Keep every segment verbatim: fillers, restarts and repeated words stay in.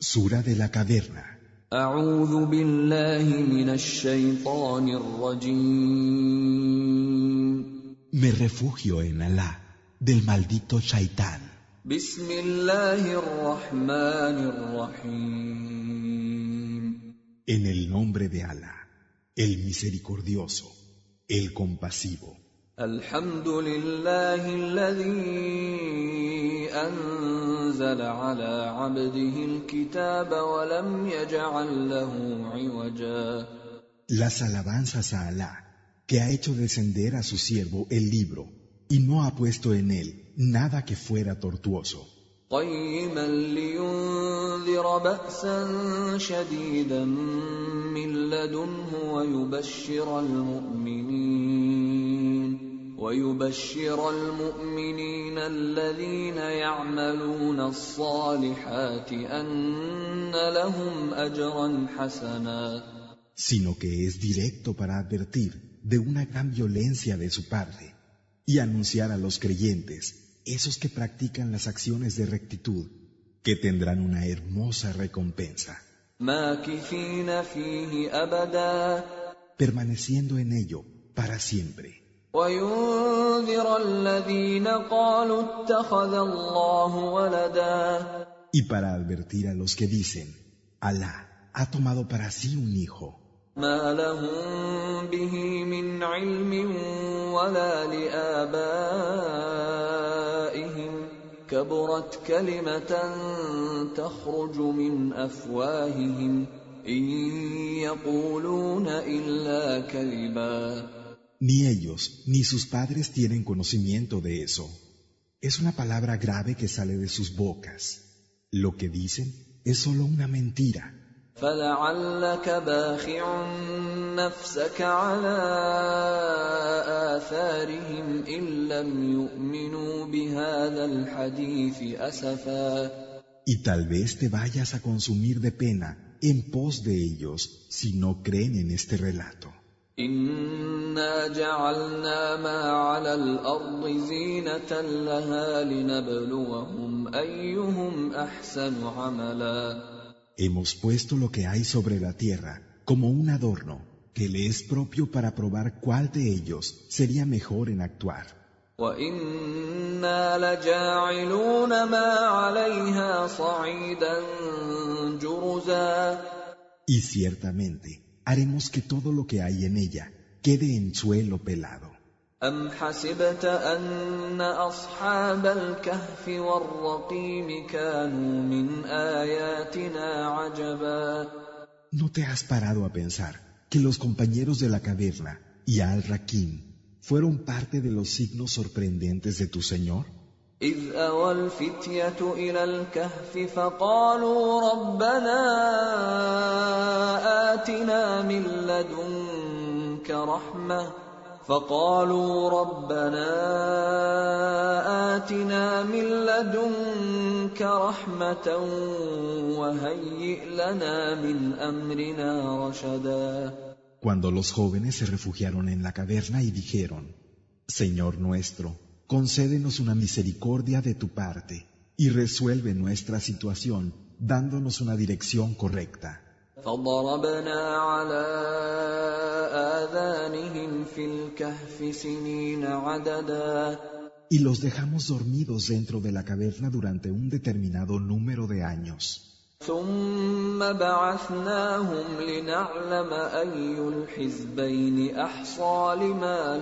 Sura de la caverna. أعوذ بالله من الشيطان الرجيم. Me refugio en Alá, del maldito Shaitán. بسم الله الرحمن الرحيم. En el nombre de Alá, el misericordioso, el compasivo. الحمد لله الذي أنزل على عبده الكتاب ولم يجعل له عوجا. Las alabanzas a Alá, que ha hecho descender a su siervo el libro, y no ha puesto en él nada que fuera tortuoso. قيما لينذر بأسا شديدا من لدنه ويبشر المؤمنين ويبشر المؤمنين الذين يعملون الصالحات أن لهم أجرا حسنا. Sino que es directo para advertir de una gran violencia de su parte y anunciar a los creyentes, esos que practican las acciones de rectitud, que tendrán una hermosa recompensa, ماكثين فيه أبدا. permaneciendo en ello para siempre. وينذر الذين قالوا اتخذ الله ولدا. Y para advertir a los que dicen, Alá ha tomado para sí un hijo, ما لهم به من علم ولا لآبائهم كبرت كلمة تخرج من أفواههم إن يقولون إلا كذبا. ni ellos ni sus padres tienen conocimiento de eso. Es una palabra grave que sale de sus bocas. Lo que dicen es solo una mentira. فلعلك باخع نفسك على آثارهم إن لم يؤمنوا بهذا الحديث أسفا. Y tal vez te vayas a consumir de pena en pos de ellos si no creen en este relato. إنا جعلنا ما على الأرض زينة لها لنبلوهم أيهم أحسن عملا. Hemos puesto lo que hay sobre la tierra como un adorno que le es propio para probar cuál de ellos sería mejor en actuar. وَإِنَّا لَجَاعِلُونَ مَا عَلَيْهَا صَعِيدًا جُرُزًا. Y ciertamente haremos que todo lo que hay en ella quede en suelo pelado. أَمْ حَسِبْتَ أَنَّ أَصْحَابَ الْكَهْفِ وَالرَّقِيمِ كَانُوا مِنْ آيَاتِنَا عَجَبًا. ¿No te has parado a pensar que los compañeros de la caverna y Al-Rakim fueron parte de los signos sorprendentes de tu Señor? إِذْ أَوَى الْفِتْيَةُ إِلَى الْكَهْفِ فَقَالُوا رَبَّنَا آتِنَا مِن لَّدُنكَ رَحْمَةً فقالوا ربنا آتنا من لدنك رحمة وهيئ لنا من أمرنا رشدا. Cuando los jóvenes se refugiaron en la caverna y dijeron, Señor nuestro, concédenos una misericordia de tu parte y resuelve nuestra situación dándonos una dirección correcta. فضربنا على آذانهم في الكهف سنين عددا. Y los dejamos dormidos dentro de la caverna durante un determinado número de años. ثم بعثناهم لنعلم أي الحزبين أحصى لما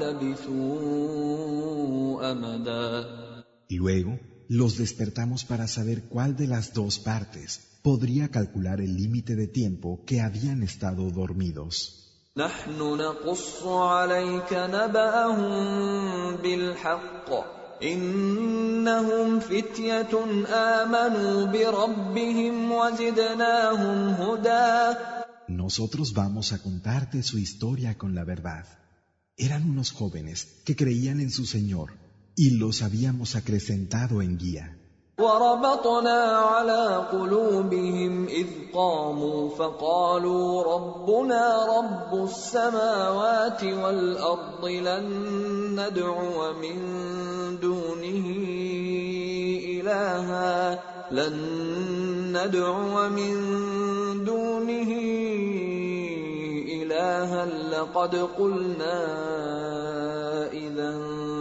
لبثوا أمدا. Luego los despertamos para saber cuál de las dos partes podría calcular el límite de tiempo que habían estado dormidos. نحن نقص عليك نبأهم بالحق إنهم فتية آمنوا بربهم وزدناهم هدى. Nosotros vamos a contarte su historia con la verdad. Eran unos jóvenes que creían en su Señor y los habíamos acrecentado en guía. وربطنا على قلوبهم إذ قاموا فقالوا ربنا رب السماوات والأرض لن ندعو من دونه إلها لن ندعو من دونه إلها لقد قلنا إذا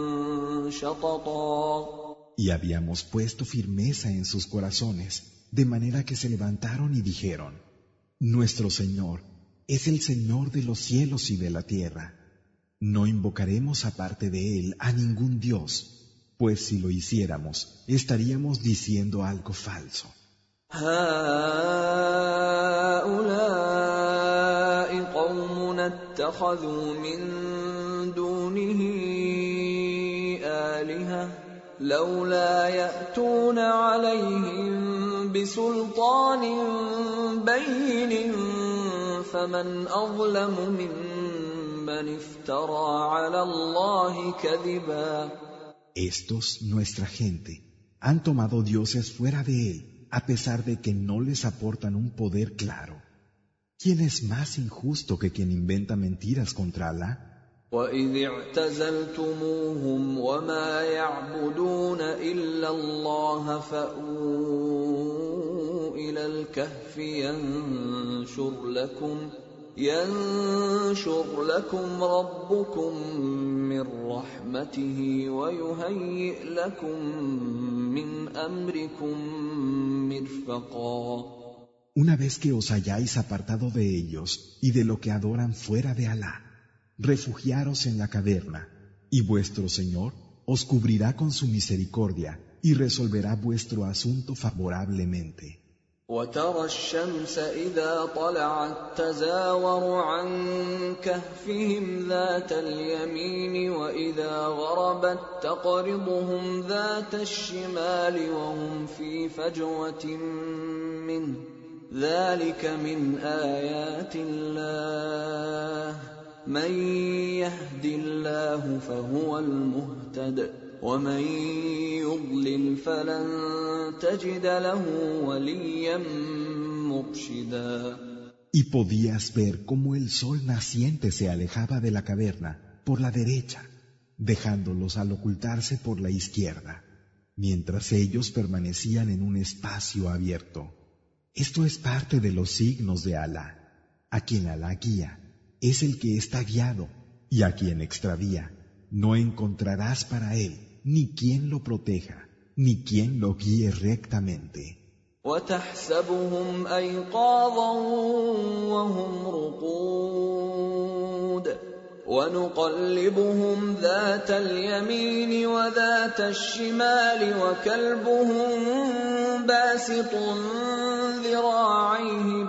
شططا. Y habíamos puesto firmeza en sus corazones, de manera que se levantaron y dijeron: Nuestro Señor es el Señor de los cielos y de la tierra. No invocaremos aparte de Él a ningún Dios, pues si lo hiciéramos, estaríamos diciendo algo falso. هؤلاء قومنا اتخذوا من دونه آلهة لولا يأتون عليهم بسلطان بين فمن أظلم ممن افترى على الله كذبا. Estos, nuestra gente, han tomado dioses fuera de Él, a pesar de que no les aportan un poder claro. ¿Quién es más injusto que quien inventa mentiras contra Alá? وَإِذِ اعْتَزَلْتُمُوهُمْ وَمَا يَعْبُدُونَ إِلَّا اللَّهَ فَأْوُوا إِلَى الْكَهْفِ يَنشُرْ لَكُمْ يَنشُرْ لَكُمْ رَبُّكُمْ مِنْ رَحْمَتِهِ وَيُهَيِّئْ لَكُمْ مِنْ أَمْرِكُمْ مِرْفَقًا. Una vez que os hayáis apartado de ellos y de lo que adoran fuera de Alá, refugiaros en la caverna, y vuestro Señor os cubrirá con su misericordia y resolverá vuestro asunto favorablemente. وَتَرَى الشَّمْسَ إِذَا طَلَعَتْ تَزَاوَرُ عَنْ كَهْفِهِمْ ذَاتَ الْيَمِينِ وَإِذَا غَرَبَتْ تَقْرِضُهُمْ ذَاتَ الشِّمَالِ وَهُمْ فِي فَجْوَةٍ مِّنْهُ ذَلِكَ مِنْ آيَاتِ اللَّهِ مَنْ يَهْدِ اللَّهُ فَهُوَ الْمُهْتَدِ وَمَنْ يُضْلِلْ فَلَنْ تَجِدَ لَهُ وَلِيًّا مُرْشِدًا. Y podías ver cómo el sol naciente se alejaba de la caverna por la derecha, dejándolos al ocultarse por la izquierda, mientras ellos permanecían en un espacio abierto. Esto es parte de los signos de Alá. A quien Alá guía es el que está guiado, y a quien extravía no encontrarás para él ni quien lo proteja, ni quien lo guíe rectamente. وَتَحْسَبُهُمْ أَيْقَاظًا وَهُمْ رُقُودٌ وَنُقَلِّبُهُمْ ذَاتَ الْيَمِينِ وَذَاتَ الشِّمَالِ وَكَلْبُهُمْ بَاسِطٌ ذِرَاعَيْهِ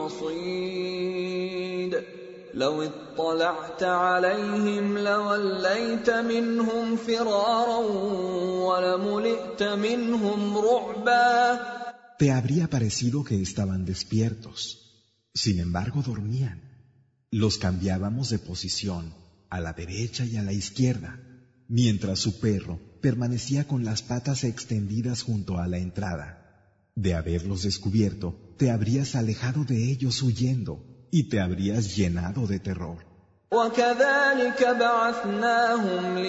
بِالْوَصِيدِ لَوِ اطَّلَعْتَ عَلَيْهِمْ لَوَلَّيْتَ مِنْهُمْ فِرَارًا وَلَمُلِئْتَ مِنْهُمْ رُعْبًا. Te habría parecido que estaban despiertos. Sin embargo, dormían. Los cambiábamos de posición, a la derecha y a la izquierda, mientras su perro permanecía con las patas extendidas junto a la entrada. De haberlos descubierto, te habrías alejado de ellos huyendo y te habrías llenado de terror. وَكَذَلِكَ بَعَثْنَاهُمْ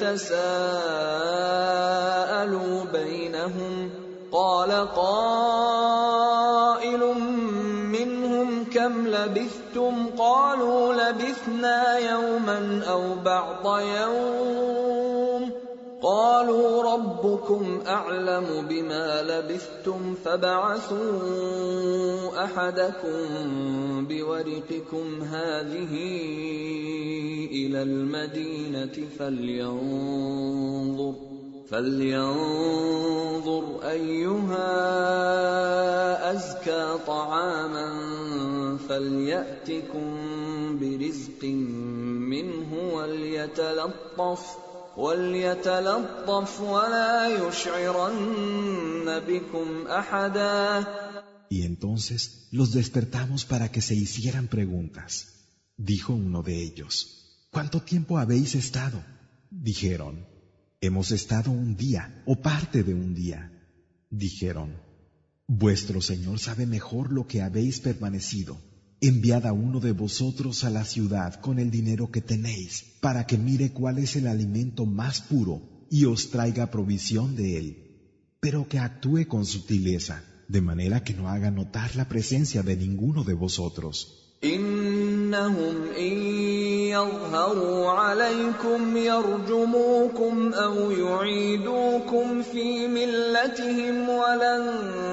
لِيَتَسَاءَلُوا بَيْنَهُمْ قَالَ قَائِلٌ مِّنْهُمْ كَمْ لَبِثْتُمْ قَالُوا لَبِثْنَا يَوْمًا أَوْ بَعْضَ يَوْمٍ قَالُوا رَبُّكُمْ أَعْلَمُ بِمَا لَبِثْتُمْ فَابْعَثُوا أَحَدَكُمْ بِوَرِقِكُمْ هَٰذِهِ إِلَى الْمَدِينَةِ فَلْيَنظُرْ فَلْيَنظُرْ أَيُّهَا أَزْكَىٰ طَعَامًا فَلْيَأْتِكُم بِرِزْقٍ مِّنْهُ وَلْيَتَلَطَّفْ وَلْيَتَلَطَّفْ وَلَا يُشْعِرَنَّ بِكُمْ أَحَدًا. Y entonces los despertamos para que se hicieran preguntas. Dijo uno de ellos: ¿Cuánto tiempo habéis estado? Dijeron: Hemos estado un día o parte de un día. Dijeron: Vuestro Señor sabe mejor lo que habéis permanecido. Enviad a uno de vosotros a la ciudad con el dinero que tenéis, para que mire cuál es el alimento más puro y os traiga provisión de él. pero que actúe con sutileza, de manera que no haga notar la presencia de ninguno de vosotros. إنهم إن يظهروا عليكم يرجموكم أو يعيدوكم في ملتهم ولن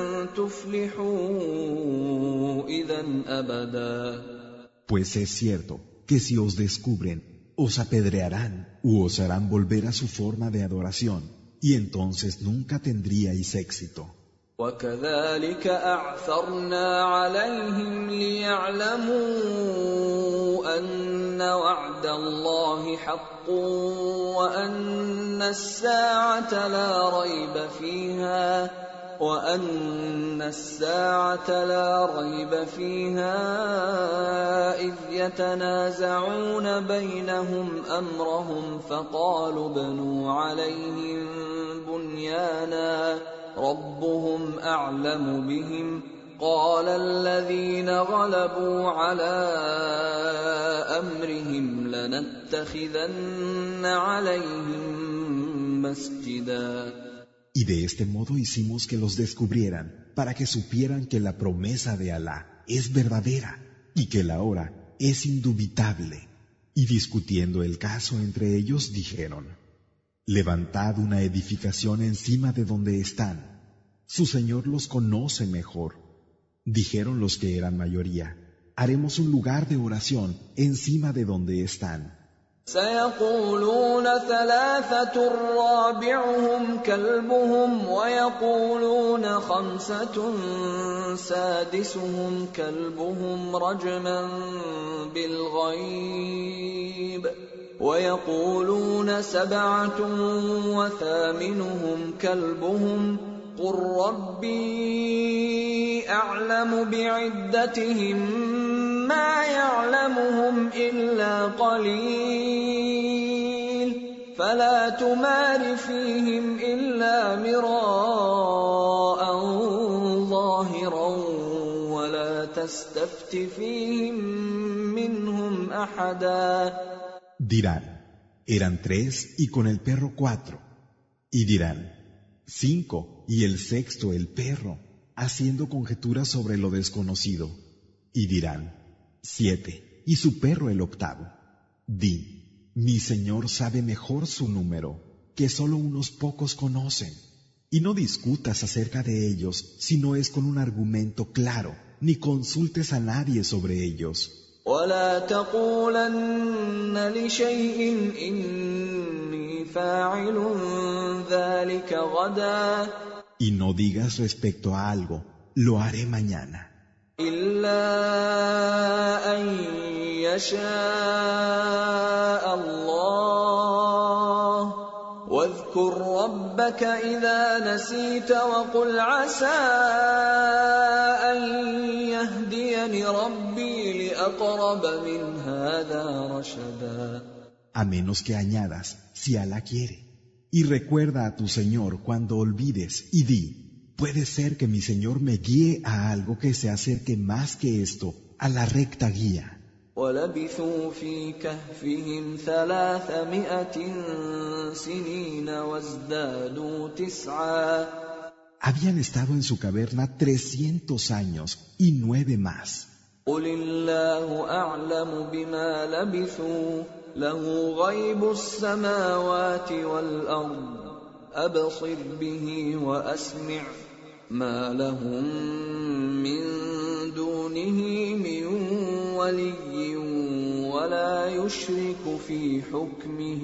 تفلحوا إذا أبدا. Pues es cierto que si os descubren, os apedrearán u os harán volver a su forma de adoración, y entonces nunca tendríais éxito. وكذلك أعثرنا عليهم ليعلموا أن وعد الله حق وأن الساعة لا ريب فيها وأن الساعة لا ريب فيها إذ يتنازعون بينهم أمرهم فقالوا ابنوا عليهم بنيانا ربهم أعلم بهم قال الذين غلبوا على أمرهم لنتخذن عليهم مسجدا. Y de este modo hicimos que los descubrieran, para que supieran que la promesa de Alá es verdadera y que la hora es indubitable. Y discutiendo el caso entre ellos dijeron: levantad una edificación encima de donde están. Su Señor los conoce mejor. Dijeron los que eran mayoría: haremos un lugar de oración encima de donde están. سيقولون ثلاثة رابعهم كلبهم ويقولون خمسة سادسهم كلبهم رجما بالغيب ويقولون سبعة وثامنهم كلبهم قل ربي أعلم بعدتهم ما يعلمهم إلا قليل فلا تمار فيهم إلا مراء ظاهرا ولا تستفت فيهم منهم أحدا. Dirán: eran tres y con el perro cuatro. Y dirán: cinco y el sexto el perro, haciendo conjeturas sobre lo desconocido. Y dirán: siete y su perro el octavo. Di: mi Señor sabe mejor su número, que solo unos pocos conocen. Y no discutas acerca de ellos si no es con un argumento claro, ni consultes a nadie sobre ellos. ولا تقولن لشيء إني فاعل ذلك غدا. Y no digas respecto a algo: lo haré mañana. إلا أن يشاء الله واذكر ربك إذا نسيت وقل عسى أن يهديني ربي لأقرب من هذا رشدا. A menos que añadas: si Alá quiere. Y recuerda a tu Señor cuando olvides y di: puede ser que mi Señor me guíe a algo que se acerque más que esto a la recta guía. ولبثوا في كهفهم ثلاثمائة سنين وازدادوا تسعا. Habían estado en su caverna trescientos años y nueve más. قل الله أعلم بما لبثوا له غيب السماوات والأرض أبصر به وأسمع ما لهم من دونه من ولي ولا يشرك في حكمه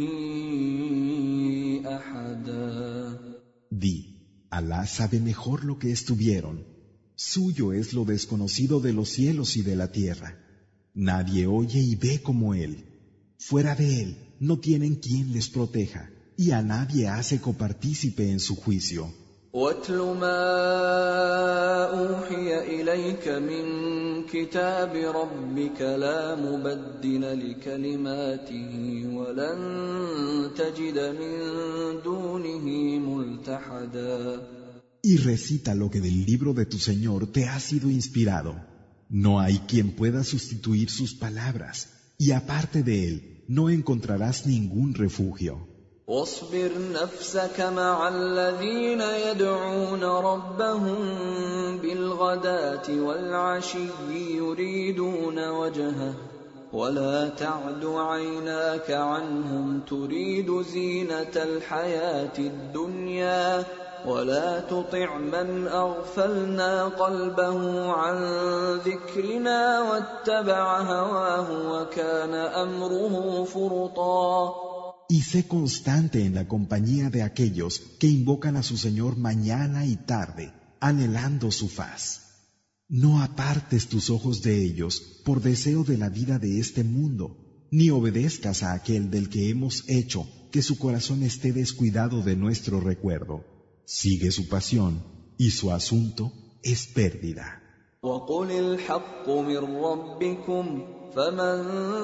أحدا. Di: Alá sabe mejor lo que estuvieron. Suyo es lo desconocido de los cielos y de la tierra. Nadie oye y ve como Él. Fuera de Él no tienen quien les proteja, y a nadie hace copartícipe en su juicio. واتل ما أوحي إليك من كتاب ربك لا مبدل لكلماته ولن تجد من دونه ملتحدا. Y recita lo que del libro de tu Señor te ha sido inspirado. No hay quien pueda sustituir sus palabras, y aparte de Él no encontrarás ningún refugio. واصبر نفسك مع الذين يدعون ربهم بالغداة والعشي يريدون وجهه ولا تعد عيناك عنهم تريد زينة الحياة الدنيا ولا تطع من أغفلنا قلبه عن ذكرنا واتبع هواه وكان أمره فرطا. Y sé constante en la compañía de aquellos que invocan a su Señor mañana y tarde, anhelando su faz. No apartes tus ojos de ellos por deseo de la vida de este mundo, ni obedezcas a aquel del que hemos hecho que su corazón esté descuidado de nuestro recuerdo. Sigue su pasión y su asunto es pérdida. وَقُلِ الْحَقُّ مِنْ رَبِّكُمْ فَمَنْ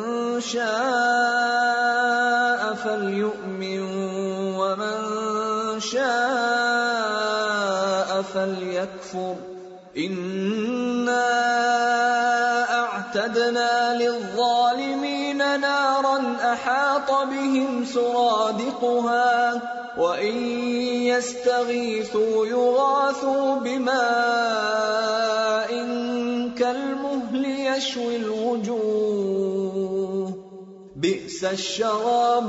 شَاءَ فَلْيُؤْمِنْ وَمَنْ شَاءَ فَلْيَكْفُرْ إِنَّا أَعْتَدْنَا لِلظَّالِمِينَ نَارًا أَحَاطَ بِهِمْ سُرَادِقُهَا وَإِنْ يَسْتَغِيثُوا يُغَاثُوا بِمَاءٍ كَالْمُهْلِ يَشْوِي الْوُجُوهَ بِئْسَ الشَّرَابُ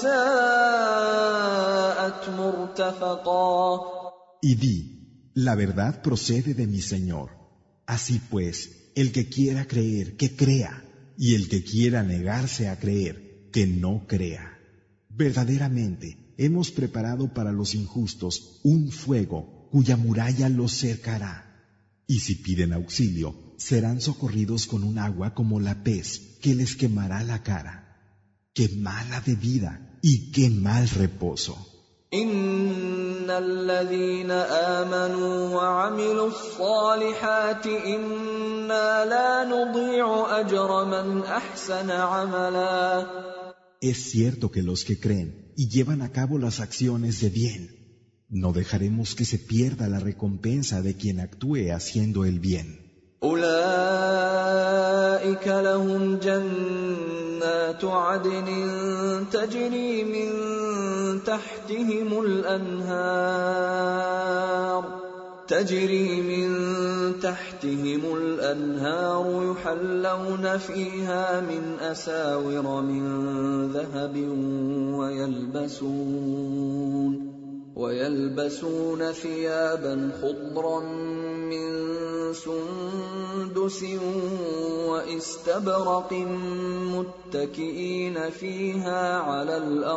وَسَاءَتْ مُرْتَفَقًا. Y di, la verdad procede de mi Señor. Así pues, el que quiera creer, que crea, y el que quiera negarse a creer, que no crea. Verdaderamente, hemos preparado para los injustos un fuego cuya muralla los cercará. Y si piden auxilio, serán socorridos con un agua como la pez que les quemará la cara. ¡Qué mala bebida y qué mal reposo! إن الذين آمنوا وعملوا الصالحات إنا لا نضيع أجر من أحسن عملا. Es cierto que los que creen y llevan a cabo las acciones de bien, no dejaremos que se pierda la recompensa de quien actúe haciendo el bien. أولئك لهم جنات عدن تجري من تحتهم الأنهار تجري من تحتهم الأنهار يحلون فيها من أساور من ذهب ويلبسون ويلبسون ثيابا خضرا من سندس واستبرق متكئين فيها على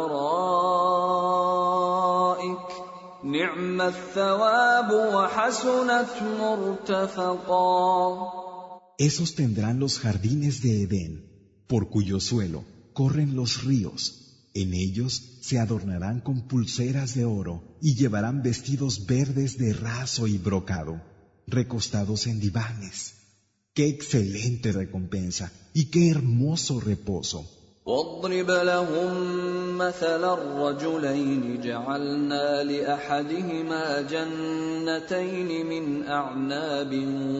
الأرائك نعم الثواب وحسنت مرتفقا. Esos tendrán los jardines de Edén, por cuyo suelo corren los ríos. En ellos se adornarán con pulseras de oro y llevarán vestidos verdes de raso y brocado, recostados en divanes. ¡Qué excelente recompensa y qué hermoso reposo! واضرب لهم مثل الرجلين جعلنا لأحدهما جنتين من أعناب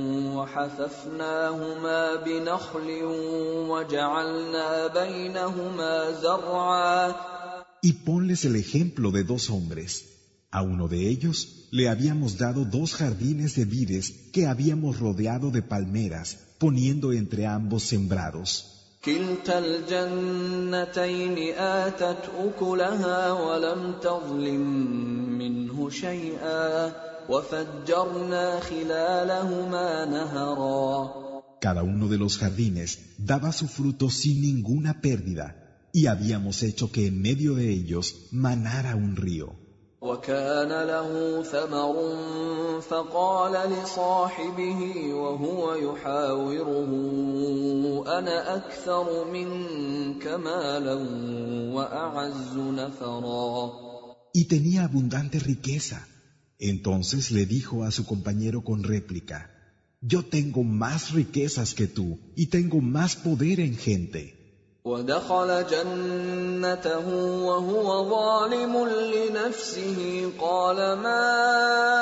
وحففناهما بنخل وجعلنا بينهما زرعا. Y ponles el ejemplo de dos hombres. A uno de ellos le habíamos dado dos jardines de vides que habíamos rodeado de palmeras, poniendo entre ambos sembrados. كلتا الجنتين آتت أكلها ولم تظلم منه شيئا وفجرنا خلالهما نهرا. Cada uno de los jardines daba su fruto sin ninguna pérdida, y habíamos hecho que en medio de ellos manara un río. وكان له ثمر فقال لصاحبه وهو يحاوره أنا أكثر منك مالا وأعز نفرا. Y tenía abundante riqueza. Entonces le dijo a su compañero con réplica: Yo tengo más riquezas que tú y tengo más poder en gente. ودخل جنته وهو ظالم لنفسه قال ما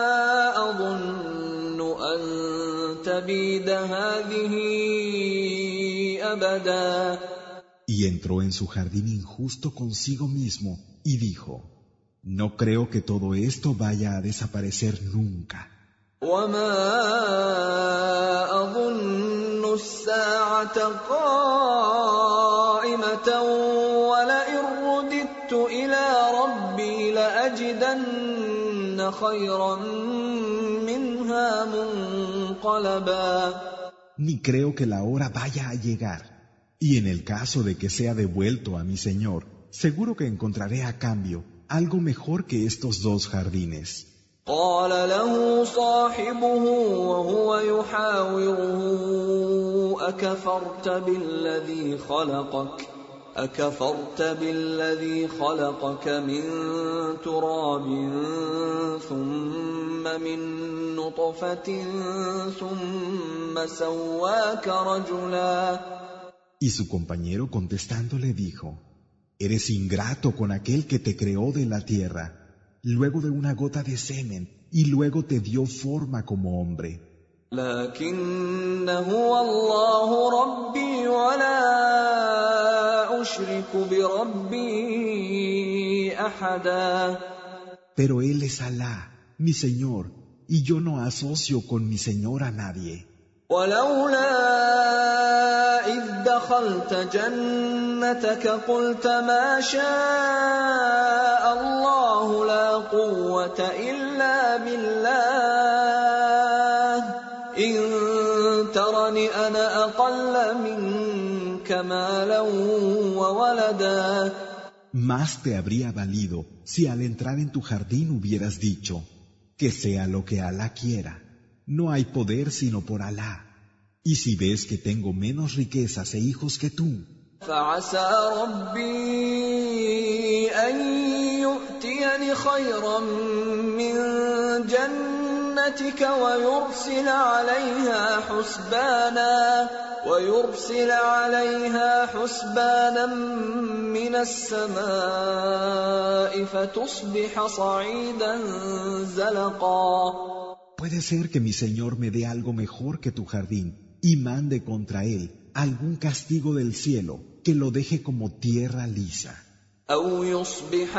أظن أن تبيد هذه أبدا. Y y entró en su jardín injusto consigo mismo y dijo: no creo que todo esto vaya a desaparecer nunca. وما أظن الساعة قائمة ولئن رددت إلى ربي لأجدن خيرا منها منقلبا. Ni creo que la hora vaya a llegar, y en el caso de que sea devuelto a mi Señor, seguro que encontraré a cambio algo mejor que estos dos jardines. قال له صاحبه وهو يحاوره أكفرت بالذي خلقك أكفرت بالذي خلقك من تراب ثم من نطفة ثم سواك رجلا. Y su compañero contestando le dijo: eres ingrato con aquel que te creó de la tierra, luego de una gota de semen, y luego te dio forma como hombre. لكن هو الله ربي ولا أشرك بربي أحدا. Pero él es Alá, mi Señor, y yo no asocio con mi Señor a nadie. ولولا إذ دخلت جنتك قلت ما شاء الله لا قوة إلا بالله إن ترني أنا أقل منك مالا وولدا. Más te habría valido si al entrar en tu jardín hubieras dicho: que sea lo que Alá quiera. No hay poder sino por Alá. Y si ves que tengo menos riquezas e hijos que tú, فعسى ربي أن يؤتيني خيرا من جنتك ويرسل عليها حسبانا ويرسل عليها حسبانا من السماء فتصبح صعيدا زلقا. puede ser que mi Señor me dé algo mejor que tu jardín y mande contra él algún castigo del cielo que lo deje como tierra lisa. أو يصبح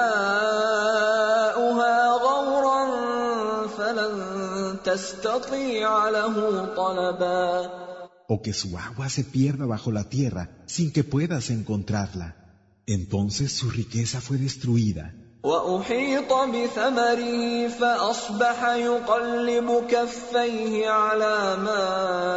ماؤها غورا فلن تستطيع له طلبا. O que su agua se pierda bajo la tierra sin que puedas encontrarla. Entonces su riqueza fue destruida. وأحيط بثمره فأصبح يقلب كفيه على ما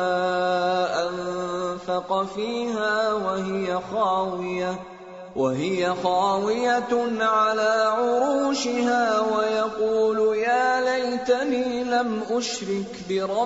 أنفق فيها وهي خاوية وهي خاوية على عروشها ويقول يا ليتني لم أشرك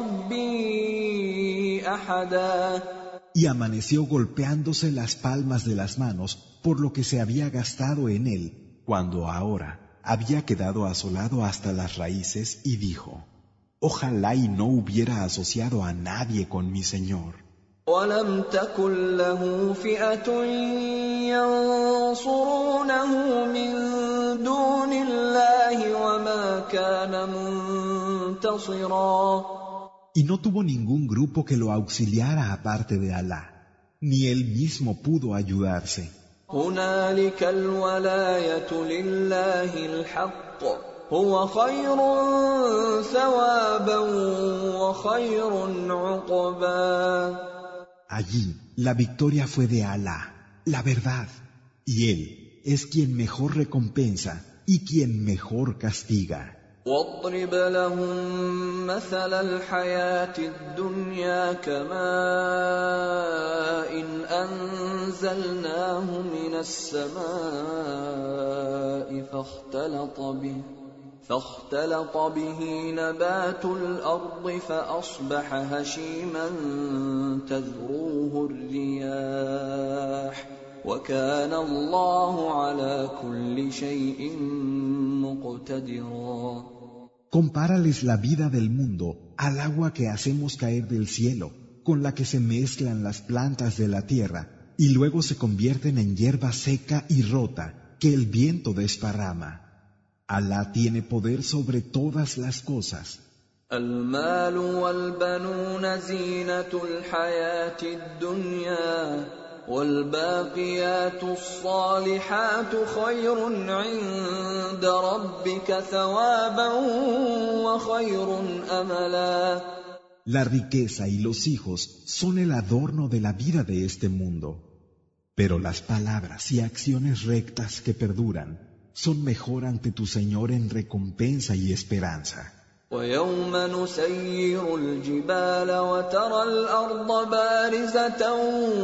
بربي أحدا. Y amaneció golpeándose las palmas de las manos por lo que se había gastado en él, cuando ahora había quedado asolado hasta las raíces, y dijo: ojalá y no hubiera asociado a nadie con mi Señor. ولم تكن له فئة ينصرونه من دون الله وما كان منتصرا. Y no tuvo ningún grupo que lo auxiliara aparte de Alá, ni él mismo pudo ayudarse. هنالك الولاية لله الحق هو خير ثوابا وخير عقبا. Allí la victoria fue de Alá, la verdad, y él es quien mejor recompensa y quien mejor castiga. واضرب لهم مثل الحياة الدنيا كماء أنزلناه من السماء فاختلط به فاختلط به نبات الأرض فأصبح هشيما تذروه الرياح وكان الله على كل شيء مقتدرا. Compárales la vida del mundo al agua que hacemos caer del cielo, con la que se mezclan las plantas de la tierra y luego se convierten en hierba seca y rota que el viento desparrama. Alá tiene poder sobre todas las cosas. المال والبنون زينة الحياة الدنيا والباقيات الصالحات خير عند ربك ثوابا وخير أملا. La riqueza y los hijos son el adorno de la vida de este mundo, pero las palabras y acciones rectas que perduran son mejor ante tu Señor en recompensa y esperanza. ويوم نسير الجبال وترى الأرض بارزة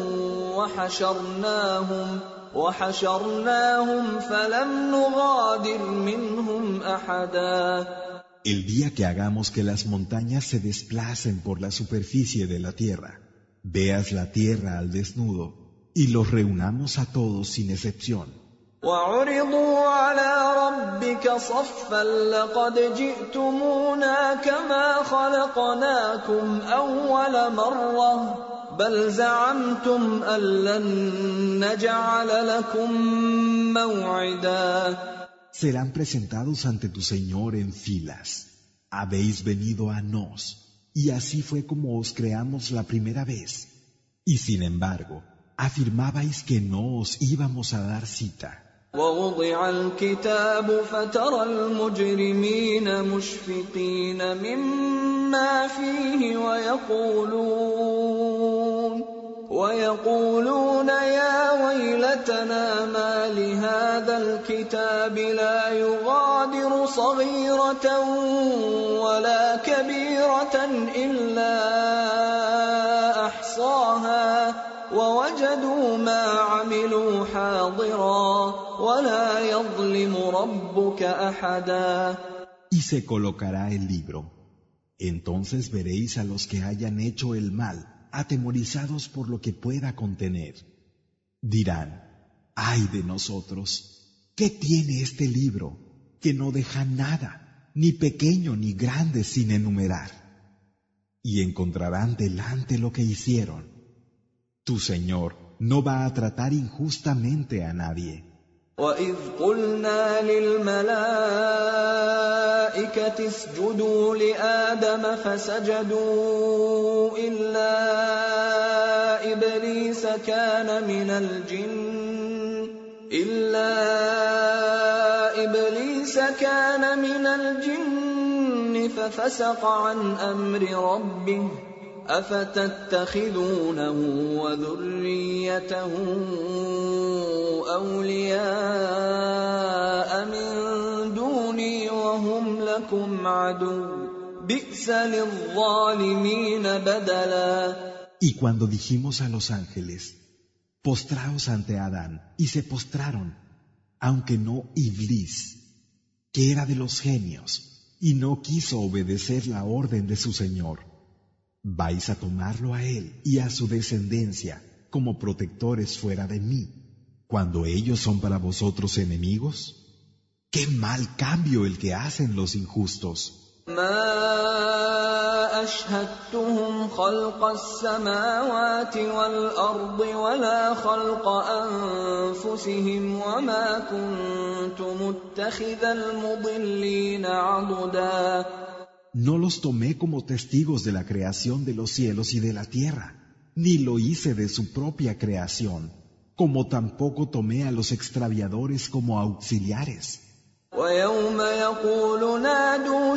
وحشرناهم وحشرناهم فلم نغادر منهم أحدا. El día que hagamos que las montañas se desplacen por la superficie de la tierra, veas la tierra al desnudo y los reunamos a todos sin excepción. وعرضوا على ربك صفا لقد جئتمونا كما خلقناكم أول مرة بل زعمتم أن لن نجعل لكم موعدا. Serán presentados ante tu Señor en filas. Habéis venido a nos, y así fue como os creamos la primera vez. Y sin embargo, afirmabais que no os íbamos a dar cita. ووضع الكتاب فترى المجرمين مشفقين مما فيه ويقولون ويقولون يا ويلتنا ما لهذا الكتاب لا يغادر صغيرة ولا كبيرة إلا أحصاها ووجدوا ما عملوا حاضرا ولا يظلم ربك أحدا. Y se colocará el libro. Entonces veréis a los que hayan hecho el mal atemorizados por lo que pueda contener. Dirán: ¡ay de nosotros! ¿Qué tiene este libro? Que no deja nada, ni pequeño ni grande sin enumerar. Y encontrarán delante lo que hicieron. Tu Señor no va a tratar injustamente a nadie. وَإِذْ قُلْنَا لِلْمَلَائِكَةِ اسْجُدُوا لِآدَمَ فَسَجَدُوا إِلَّا إِبْلِيسَ كَانَ مِنَ الْجِنِّ إِلَّا إِبْلِيسَ كَانَ مِنَ الْجِنِّ فَفَسَقَ عَنْ أَمْرِ رَبِّهِ أفتتخذونه وذريته أولياء من دوني وهم لكم عدو بئس للظالمين بدلا. Y cuando dijimos a los ángeles: postraos ante Adán, y se postraron, aunque no Iblis, que era de los genios, y no quiso obedecer la orden de su Señor. ¿Vais a tomarlo a él y a su descendencia como protectores fuera de mí, cuando ellos son para vosotros enemigos? ¡Qué mal cambio el que hacen los injustos! ما أشهدتهم خلق السماوات والأرض ولا خلق أنفسهم وما كنت متخذ المضلين عضدا. No los tomé como testigos de la creación de los cielos y de la tierra, ni lo hice de su propia creación, como tampoco tomé a los extraviadores como auxiliares. وَيَوْمَ يَقُولُ نَادُوا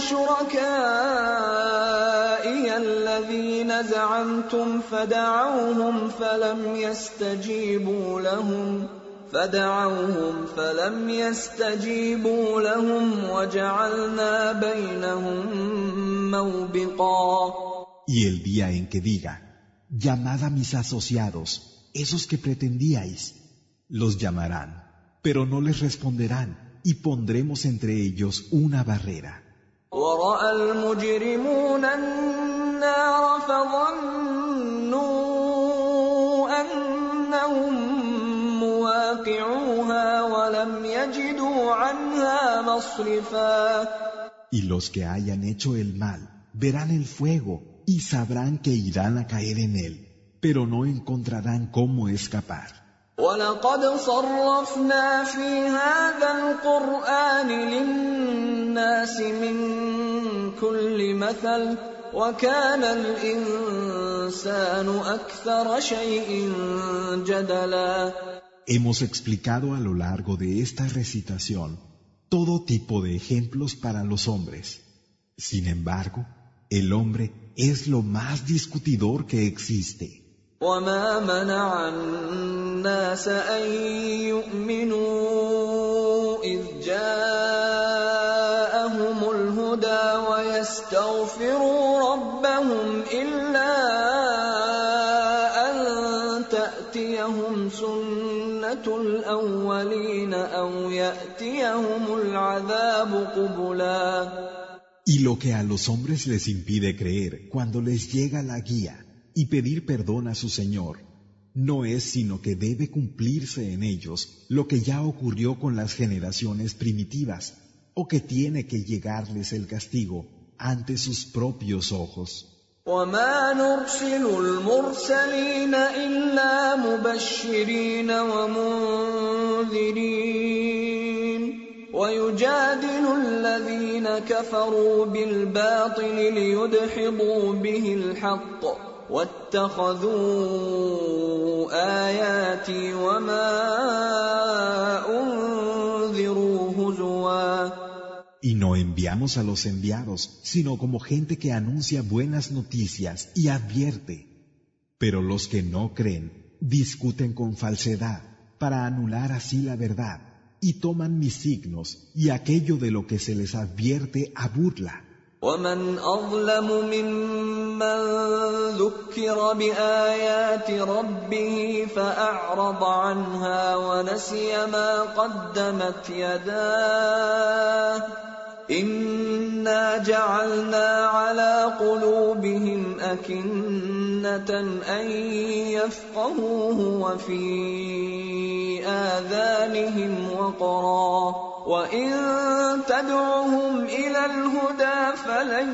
شُرَكَائِيَ الَّذِينَ زَعَمْتُمْ فَدَعَوْهُمْ فَلَمْ يَسْتَجِيبُوا لَهُمْ فدعوهم فلم يستجيبوا لهم وجعلنا بينهم موبقا. Y el día en que diga: llamad a mis asociados, esos que pretendíais, los llamarán, pero no les responderán, y pondremos entre ellos una barrera. ورأى المجرمون النار فظنوا أنهم ولم يجدوا عنها مصرفا. Y los que hayan hecho el mal verán el fuego y sabrán que irán a caer en él, pero no encontrarán cómo escapar. وَلَقَدْ صَرَّفْنَا فِي هَذَا الْقُرْآنِ لِلنَّاسِ مِنْ كُلِّ مَثَلٍ وكان الإنسان أكثر شيء جدلا. Hemos explicado a lo largo de esta recitación todo tipo de ejemplos para los hombres. Sin embargo, el hombre es lo más discutidor que existe. وما منع الناس أن يؤمنوا إذ جاءهم الهدى ويستغفروا ربهم إلا أن تأتيهم سنة الأولين أو يأتيهم العذاب قبلا. Y lo que a los hombres les impide creer cuando les llega la guía y pedir perdón a su Señor, no es sino que debe cumplirse en ellos lo que ya ocurrió con las generaciones primitivas, o que tiene que llegarles el castigo ante sus propios ojos. وما نرسل المرسلين إلا مبشرين ومنذرين ويجادل الذين كفروا بالباطل ليدحضوا به الحق واتخذوا آياتي وما أنذروا هزوا. Y no enviamos a los enviados, sino como gente que anuncia buenas noticias y advierte. Pero los que no creen discuten con falsedad para anular así la verdad y toman mis signos y aquello de lo que se les advierte a burla. ومن أظلم ممن ذكر بآيات ربه فأعرض عنها ونسي ما قدمت يداه إنا جعلنا على قلوبهم أكنة أن يفقهوه وفي آذانهم وقرا وإن تدعهم إلى الهدى فلن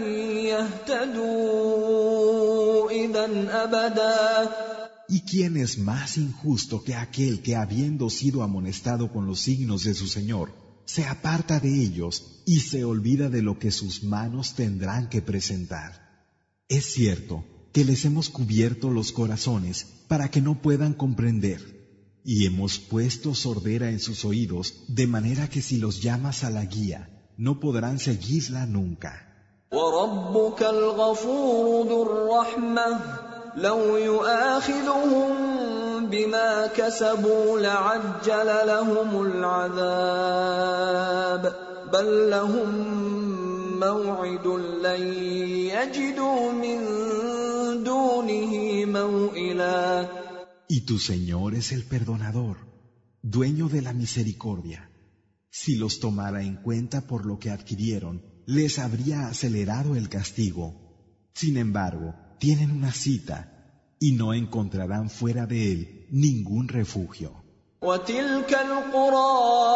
يهتدوا إذا أبدا. ¿Y quién es más injusto que aquel que, habiendo sido amonestado con los signos de su Señor, se aparta de ellos y se olvida de lo que sus manos tendrán que presentar? Es cierto que les hemos cubierto los corazones para que no puedan comprender, y hemos puesto sordera en sus oídos, de manera que si los llamas a la guía, no podrán seguirla nunca. وَرَبُّكَ الْغَفُورُ ذُو الرَّحْمَةِ لَوْ يُؤَاخِذُهُم بِمَا كَسَبُوا لَعَجَّلَ لَهُمُ الْعَذَابَ بَل لَّهُم مَّوْعِدٌ لَّن يَجِدُوا مِن دُونِهِ مَوْئِلًا. Y tu Señor es el perdonador, dueño de la misericordia. Si los tomara en cuenta por lo que adquirieron, les habría acelerado el castigo. Sin embargo, tienen una cita y no encontrarán fuera de él ningún refugio. وَتِلْكَ الْقُرَىٰ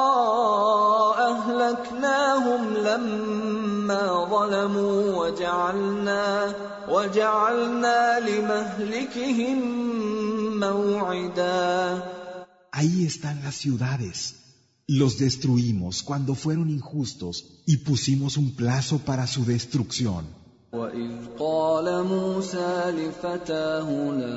أَهْلَكْنَاهُمْ لَمَّا ظَلَمُوا وَجَعَلْنَا وَجَعَلْنَا لِمَهْلِكِهِم مَّوْعِدًا. Ahí están las ciudades. Los destruimos cuando fueron injustos y pusimos un plazo para su destrucción. وَإِذْ قَالَ مُوسَى لِفَتَاهُ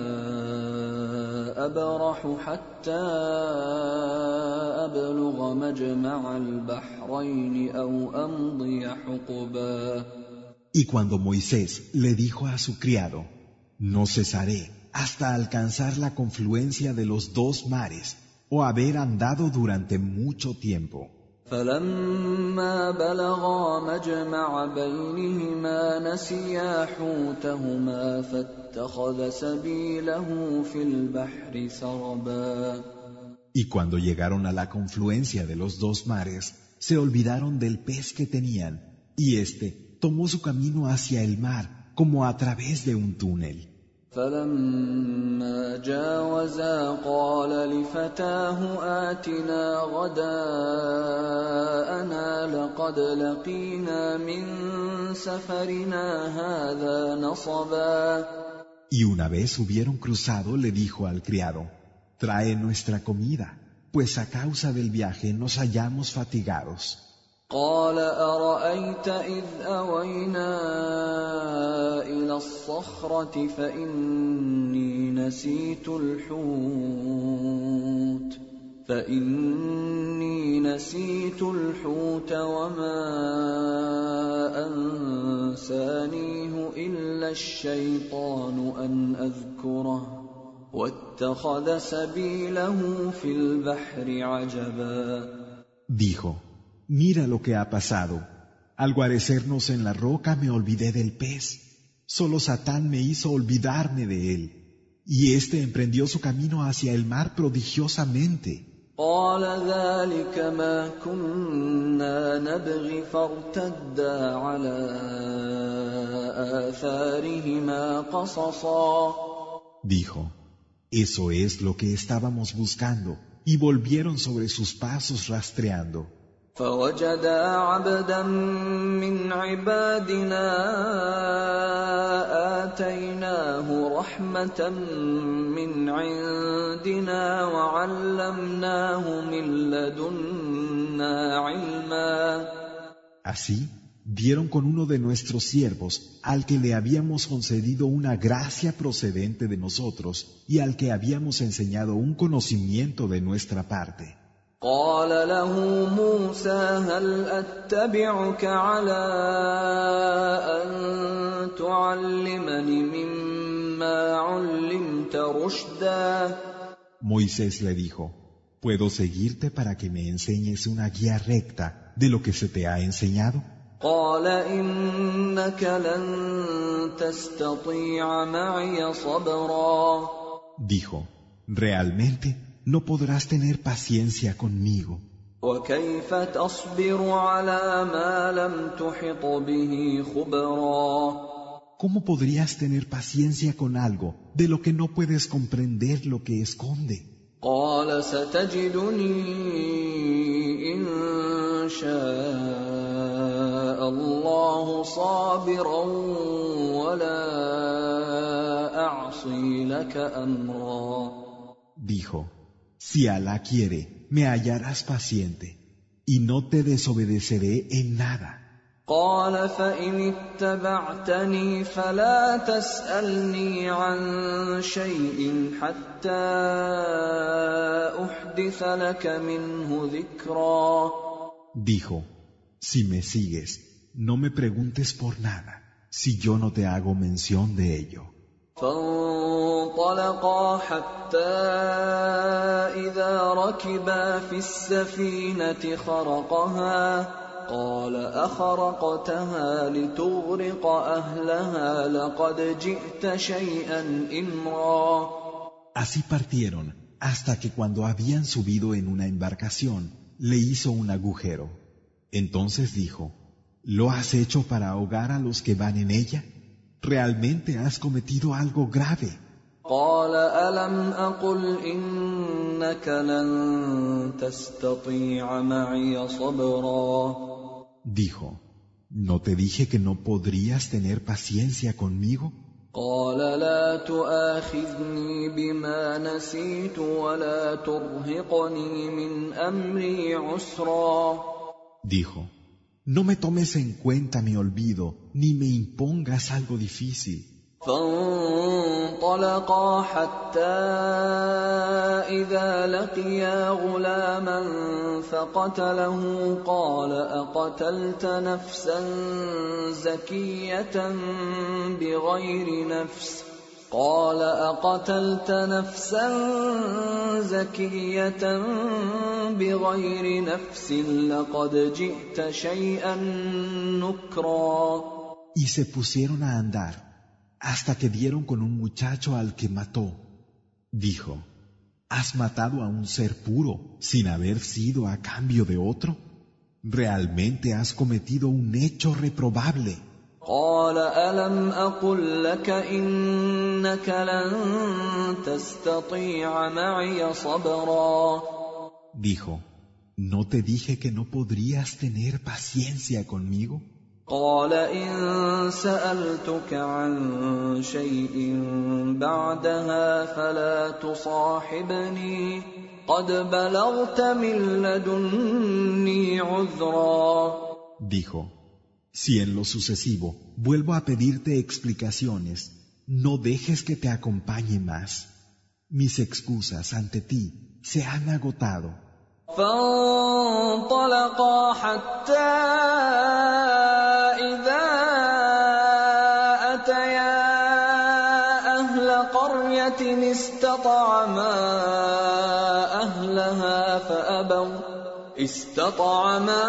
لَا أَبْرَحُ حَتَّى أَبْلُغَ مَجْمَعَ الْبَحْرَيْنِ أَوْ أَمْضِيَ حُقُبًا. Y cuando Moisés le dijo a su criado, no cesaré hasta alcanzar la confluencia de los dos mares o haber andado durante mucho tiempo. فَلَمَّا بَلَغَا مَجْمَعَ بَيْنِهِمَا نَسِيَا حُوتَهُمَا فَاتَّخَذَ سَبِيلَهُ فِي الْبَحْرِ سَرَبًا. Y cuando llegaron a la confluencia de los dos mares, se olvidaron del pez que tenían, y éste tomó su camino hacia el mar como a través de un túnel. فَلَمَّا جَاوَزَا قَالَ لِفَتَاهُ آتِنَا غَدَاءَنَا لَقَدْ لَقِينَا مِن سَفَرِنَا هَٰذَا نَصَبًا. Y una vez hubieron cruzado, le dijo al criado, trae nuestra comida, pues a causa del viaje nos hallamos fatigados. قال أرأيت إذ أوينا إلى الصخرة فإني نسيت الحوت فإني نسيت الحوت وما أنسانيه إلا الشيطان أن أذكره واتخذ سبيله في البحر عجبا. Dijo: Mira lo que ha pasado. Al guarecernos en la roca me olvidé del pez. Solo Satán me hizo olvidarme de él. Y éste emprendió su camino hacia el mar prodigiosamente. قال ذلك ما كنا نبغي فارتدا على آثارهما قصصا. Dijo: Eso es lo que estábamos buscando, y volvieron sobre sus pasos rastreando. فوجدا عبدا من عبادنا آتيناه رحمة من عندنا وعلمناه من لدنا علما. Así dieron con uno de nuestros siervos, al que le habíamos concedido una gracia procedente de nosotros y al que habíamos enseñado un conocimiento de nuestra parte. قال له موسى هل أتبعك على أن تعلمني مما علمت رشدا. Moisés le dijo: ¿Puedo seguirte para que me enseñes una guía recta de lo que se te ha enseñado? قال إنك لن تستطيع معي صبرا. Dijo: Realmente no podrás tener paciencia conmigo. وكيف تصبر على ما لم تحط به خبرا. ¿Cómo podrías tener paciencia con algo de lo que no puedes comprender lo que esconde? قال ستجدني إن شاء الله صابرا ولا أعصي لك أمرا. Dijo: Si Alá quiere, me hallarás paciente, y no te desobedeceré en nada. قال فإن اتبعتني فلا تسألني عن شيء حتى أحدث لك منه ذكرا. Dijo: Si me sigues, no me preguntes por nada, si yo no te hago mención de ello. فانطلقا حتى إذا ركبا في السفينة خرقها قال أخرقتها لتغرق أهلها لقد جئت شيئا إمرا. Así partieron hasta que cuando habían subido en una embarcación le hizo un agujero. Entonces dijo: ¿Lo has hecho para ahogar a los que van en ella? Realmente has cometido algo grave. قال ألم أقل إنك لن تستطيع معي صبرا. Dijo: ¿No te dije que no podrías tener paciencia conmigo? قال لا تؤاخذني بما نسيت ولا ترهقني من أمري عسرا. Dijo: No me tomes en cuenta mi olvido, ni me impongas algo difícil. فانطلقا حتى إذا لقيا غلاما فقتله قال أقتلت نفسا زكية بغير نفس قال أقتلت نفسا زكية بغير نفس لقد جئت شيئا نكرا. Y se pusieron a andar hasta que dieron con un muchacho al que mató. Dijo: ¿Has matado a un ser puro sin haber sido a cambio de otro? Realmente has cometido un hecho reprobable. قال ألم أقل لك إنك لن تستطيع معي صبرا. Dijo: ¿No te dije que no podrías tener paciencia conmigo? قال إن سألتك عن شيء بعدها فلا تصاحبني قد بلغت من لدني عذرا. Dijo: si en lo sucesivo vuelvo a pedirte explicaciones, no dejes que te acompañe más. Mis excusas ante ti se han agotado. فانطلقا حتى إذا أتيا أهل قرية استطعما أهلها فأبوا استطعما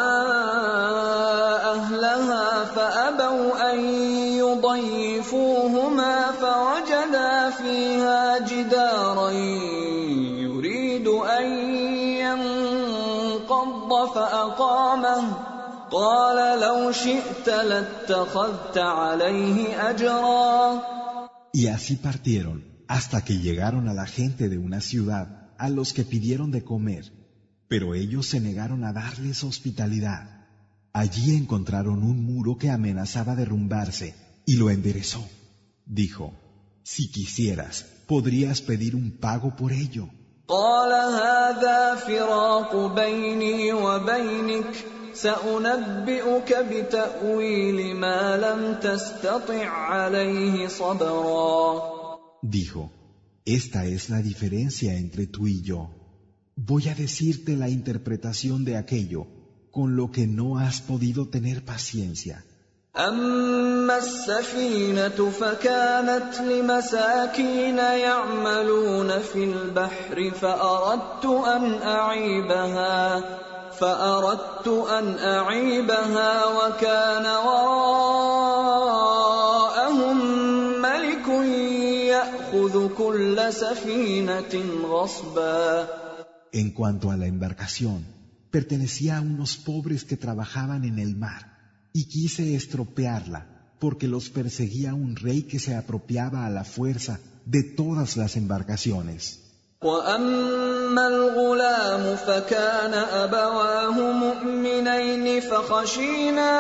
أهلها فأبوا أن يضيفوهما فوجدا فيها جدارا يريد أن ينقض فأقامه قال لو شئت لاتخذت عليه أجرا. Y así partieron hasta que llegaron a la gente de una ciudad a los que pidieron de comer, pero ellos se negaron a darles hospitalidad. Allí encontraron un muro que amenazaba derrumbarse y lo enderezó. Dijo: si quisieras, podrías pedir un pago por ello. قال هذا فراق بيني وبينك سأنبئك بتأويل ما لم تستطع عليه صبرا. Dijo: esta es la diferencia entre tú y yo. Voy a decirte la interpretación de aquello con lo que no has podido tener paciencia. أما السفينة فكانت لمساكين يعملون في البحر فأردت أن أعيبها فأردت أن أعيبها وكان وراءهم ملك يأخذ كل سفينة غصبا. En cuanto a la embarcación, pertenecía a unos pobres que trabajaban en el mar, y quise estropearla, porque los perseguía un rey que se apropiaba a la fuerza de todas las embarcaciones. وأما الغلام فكان أبواه مؤمنين فخشينا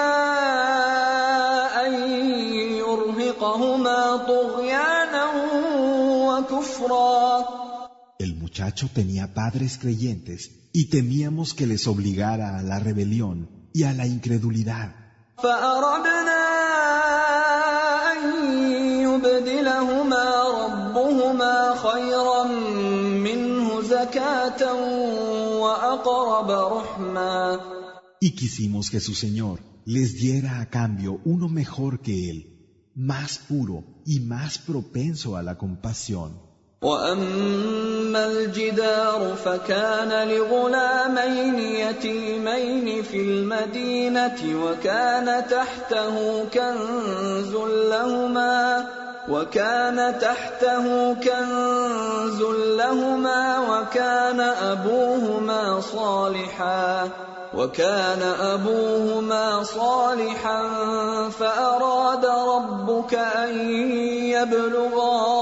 أن يرهقهما طغيانا وكفرا. El muchacho tenía padres creyentes y temíamos que les obligara a la rebelión y a la incredulidad. فأردنا أن يبدلهما ربهما خيرا منه زكاة وأقرب رحما. Y quisimos que su Señor les diera a cambio uno mejor que él, más puro y más propenso a la compasión. وأما الجدار فكان لغلامين يتيمين في المدينة وكان تحته كنز لهما وكان تحته كنز لهما وكان أبوهما صالحا وكان أبوهما صالحا فأراد ربك أن يبلغا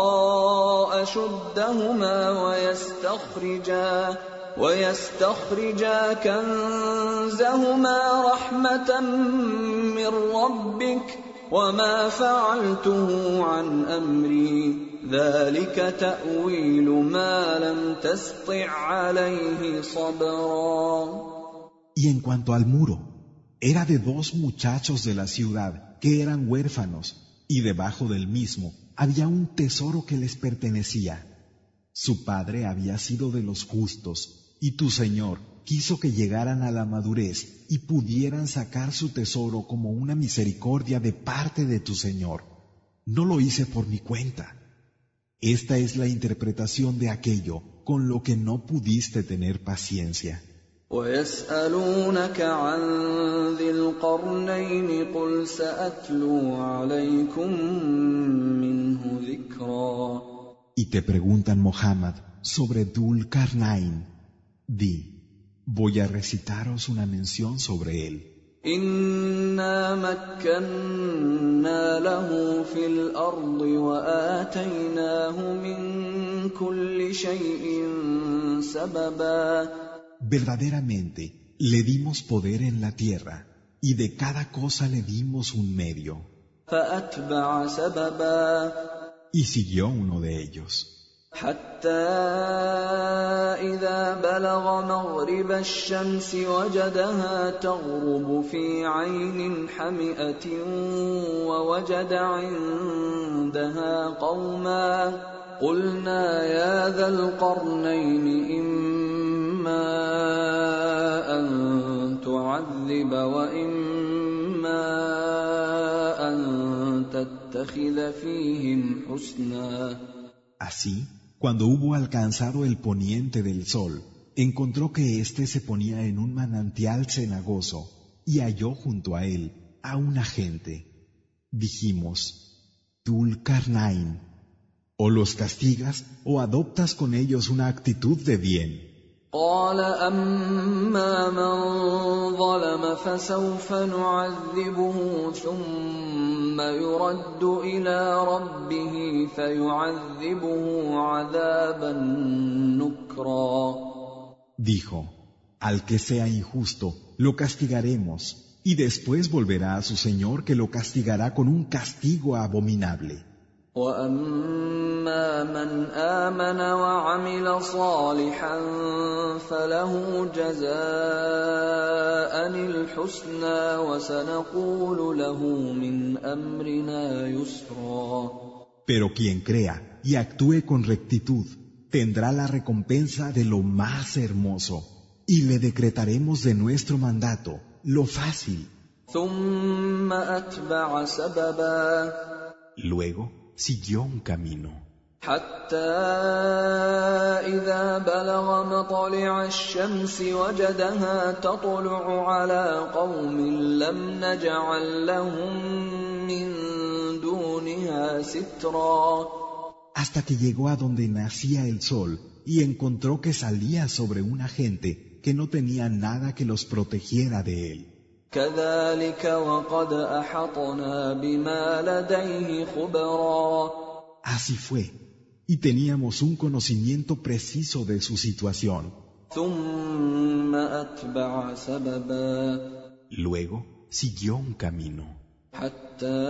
أشدهما ويستخرجا ويستخرجا كنزهما رحمة من ربك وما فعلته عن أمري ذلك تأويل ما لم تسطع عليه صبرا. Y en cuanto al muro, era de dos muchachos de la ciudad que eran huérfanos, y debajo del mismo había un tesoro que les pertenecía. Su padre había sido de los justos, y tu Señor quiso que llegaran a la madurez y pudieran sacar su tesoro como una misericordia de parte de tu Señor. No lo hice por mi cuenta. Esta es la interpretación de aquello con lo que no pudiste tener paciencia. ويسألونك عن ذي القرنين قل سأتلو عليكم منه ذكرا. Y te preguntan, Muhammad, sobre Dhul Qarnain. Di: voy a recitaros una mención sobre él. إنا مكنا له في الأرض وآتيناه من كل شيء سببا. Verdaderamente le dimos poder en la tierra y de cada cosa le dimos un medio. فأتبع سببا. Y siguió uno de ellos. حتى إذا بلغ مغرب الشمس وجدها تغرب في عين حمئة ووجد عندها قوما قلنا يا ذا القرنين إما أن تعذب وإما أن تتخذ فيهم حسنا. Así, cuando hubo alcanzado el poniente del sol, encontró que éste se ponía en un manantial cenagoso y halló junto a él a una gente. Dijimos, Dhul Qarnayn, o los castigas o adoptas con ellos una actitud de bien. قال أما من ظلم فسوف نعذبه ثم يرد إلى ربه فيعذبه عذابا نكرا. Dijo, al que sea injusto, lo castigaremos, y después volverá a su Señor que lo castigará con un castigo abominable. وَأَمَّا مَنْ آمَنَ وَعَمِلَ صَالِحًا فَلَهُ جَزَاءً الْحُسْنَى وَسَنَقُولُ لَهُ مِنْ أَمْرِنَا يُسْرًا. Pero quien crea y actúe con rectitud tendrá la recompensa de lo más hermoso, y le decretaremos de nuestro mandato lo fácil. ثُمَّ أَتْبَعَ سَبَبًا. Luego siguió un camino. حتى إذا بلغ مطلع الشمس وجدها تطلع على قوم لم نجعل لهم من دونها سترا. Hasta que llegó a donde nacía el sol y encontró que salía sobre una gente que no tenía nada que los protegiera de él. كذلك وقد أحطنا بما لديه خبرا. Así fue, y teníamos un conocimiento preciso de su situación. ثم أتبع سببا. Luego siguió un camino. حتى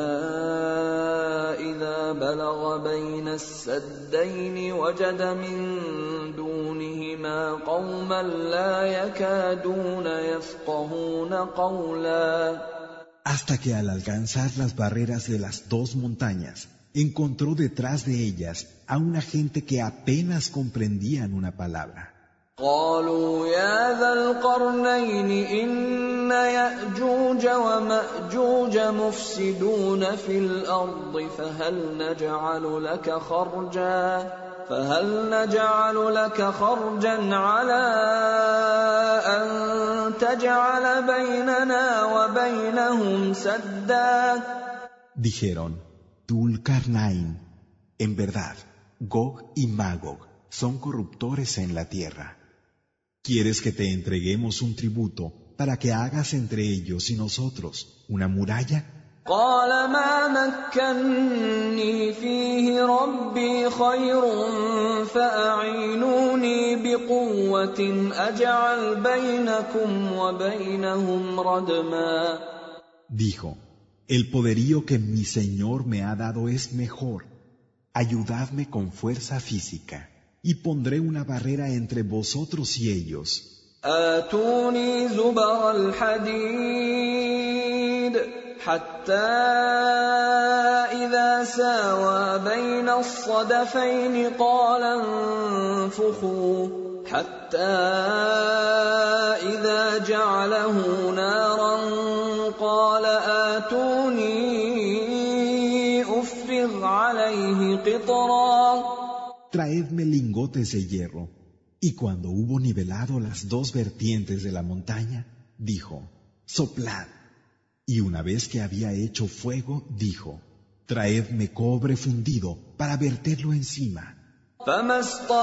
إذا بلغ بين السدين وجد من دونهما قوما لا يكادون يفقهون قولا. Hasta que al alcanzar las barreras de las dos montañas, encontró detrás de ellas a una gente que apenas comprendían una palabra. قالوا يا ذا القرنين إن يأجوج ومأجوج مفسدون في الأرض فهل نجعل لك خرجا فهل نجعل لك خرجا على أن تجعل بيننا وبينهم سدا. Dijeron, Dhul Qarnayn, en verdad, Gog y Magog son corruptores en la tierra. ¿Quieres que te entreguemos un tributo para que hagas entre ellos y nosotros una muralla? قال ما مكني فيه ربي خير فأعينوني بقوة أجعل بينكم وبينهم ردما. Dijo, el poderío que mi Señor me ha dado es mejor. Ayudadme con fuerza física y pondré una barrera entre vosotros y ellos. آتوني زبر الحديد حتى إذا ساوى بين الصدفين قال انفخوا حتى إذا جعله نارا قال آتوني أفرغ عليه قطرا. Traedme lingotes de hierro. Y cuando hubo nivelado las dos vertientes de la montaña, dijo, soplad. Y una vez que había hecho fuego, dijo, traedme cobre fundido para verterlo encima. فما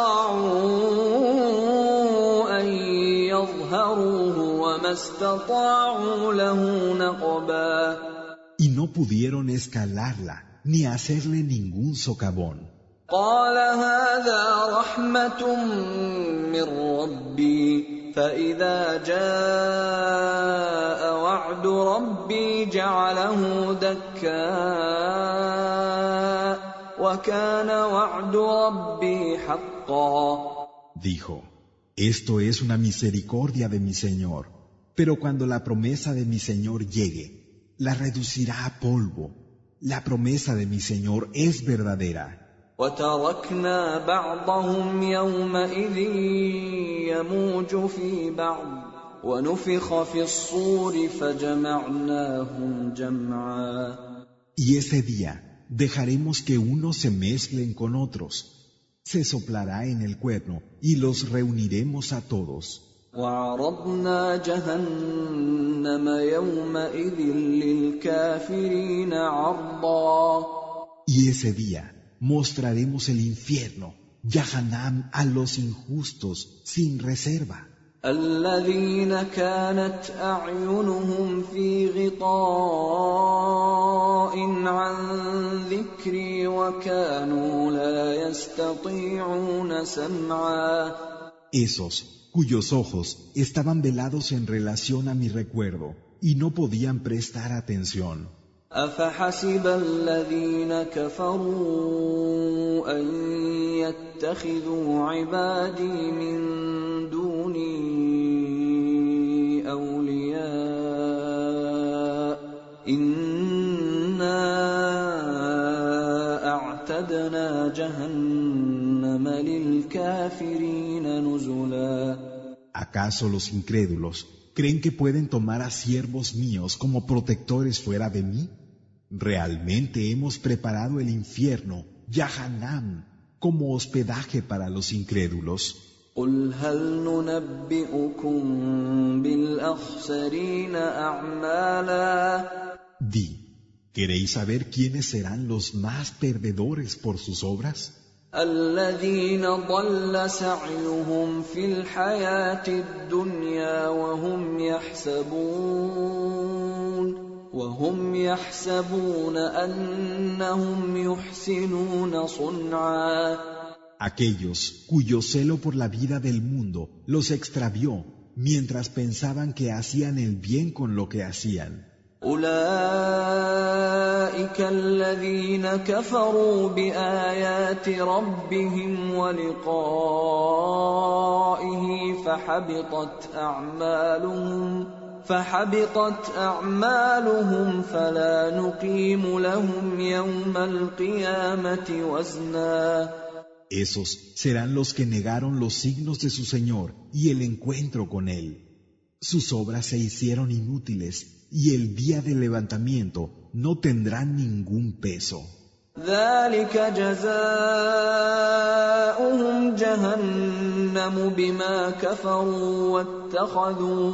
استطاعوا أن يظهروه وما استطاعوا له نقبا. Y no pudieron escalarla, ni hacerle ningún socavón. قال هذا رحمة من ربي فإذا جاء وعد ربي جعله دكاء وكان وعد ربي حقا. Dijo, esto es una misericordia de mi Señor, pero cuando la promesa de mi Señor llegue, la reducirá a polvo. La promesa de mi Señor es verdadera. وتركنا بعضهم يومئذ يموج في بعض ونفخ في الصور فجمعناهم جمعا. Y ese día dejaremos que unos se mezclen con otros. Se soplará en el cuerno y los reuniremos a todos. وعرضنا جهنم يومئذ للكافرين عرضا. Y ese día mostraremos el infierno, Yahanam, a los injustos, sin reserva. الذين كانت أعينهم في غطاء عن ذكري وكانوا لا يستطيعون سمعا. Esos cuyos ojos estaban velados en relación a mi recuerdo y no podían prestar atención. أفحسب الذين كفروا أن يتخذوا عبادي من دوني أولياء إنا أعتدنا جهنم للكافرين نزلا. ¿Acaso los incrédulos creen que pueden tomar a siervos míos como protectores fuera de mí? Realmente hemos preparado el infierno, Yahanam, como hospedaje para los incrédulos. قل هل ننبئكم بالأخسرين أعمالا. Di, ¿queréis saber quiénes serán los más perdedores por sus obras? الذين ضل سعيهم في الحياة الدنيا وهم يحسبون وهم يحسبون أنهم يحسنون صنعا. Aquellos cuyo celo por la vida del mundo los extravió mientras pensaban que hacían el bien con lo que hacían. أولئك الذين كفروا بآيات ربهم ولقائه فحبطت أعمالهم فحبطت أعمالهم فلا نقيم لهم يوم القيامة وزنا. Esos serán los que negaron los signos de su Señor y el encuentro con Él. Sus obras se hicieron inútiles y el día del levantamiento no tendrán ningún peso. ذلك جزاؤهم جهنم بما كفروا واتخذوا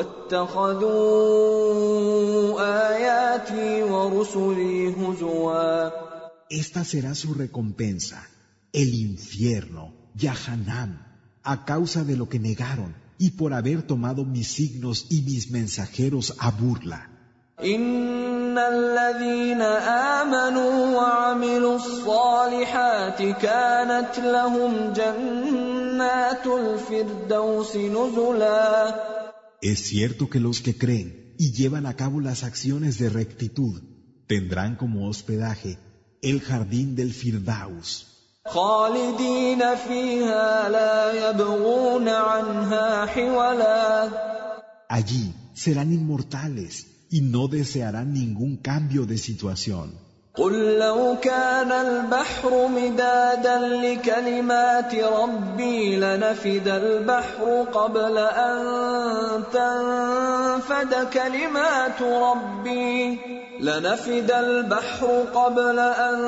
واتخذوا آياتي ورسلي هزوا. Esta será su recompensa, el infierno, Yahanam, a causa de lo que negaron y por haber tomado mis signos y mis mensajeros a burla. إن الذين آمنوا وعملوا الصالحات كانت لهم جنات الفردوس نزلا. Es cierto que los que creen y llevan a cabo las acciones de rectitud tendrán como hospedaje el jardín del Firdaus. خالدين فيها لا يبغون عنها حولا. Allí serán inmortales y no desearán ningún cambio de situación. قل لو كان البحر مدادا لكلمات ربي لنفد البحر قبل أن تنفد كلمات ربي لنفد البحر قبل أن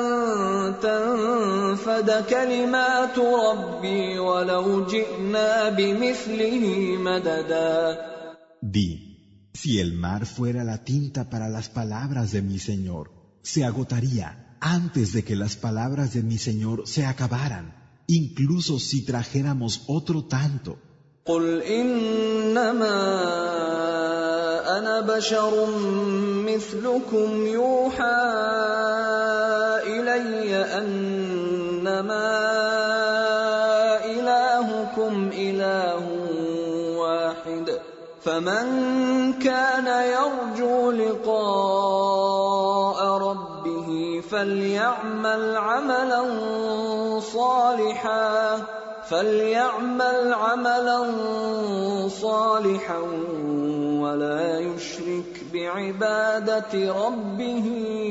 تنفد كلمات ربي ولو جئنا بمثله مددا. Di, si el mar fuera la tinta para las palabras de mi Señor, se agotaría antes de que las palabras de mi Señor se acabaran, incluso si trajéramos otro tanto. قل إنما أنا بشر مثلكم يوحى إلي أنما إلهكم إله واحد فمن كان يرجو لقاء ربه فليعمل عملا صالحا فليعمل عملا صالحا ولا يشرك بعبادة ربه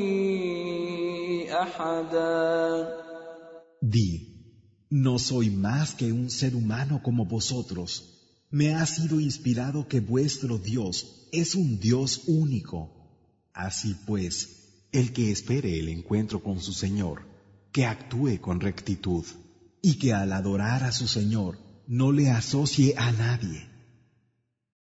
أحدا. Di, no soy más que un ser humano como vosotros. Me ha sido inspirado que vuestro Dios es un Dios único. Así pues, el que espere el encuentro con su Señor, que actúe con rectitud y que al adorar a su Señor no le asocie a nadie.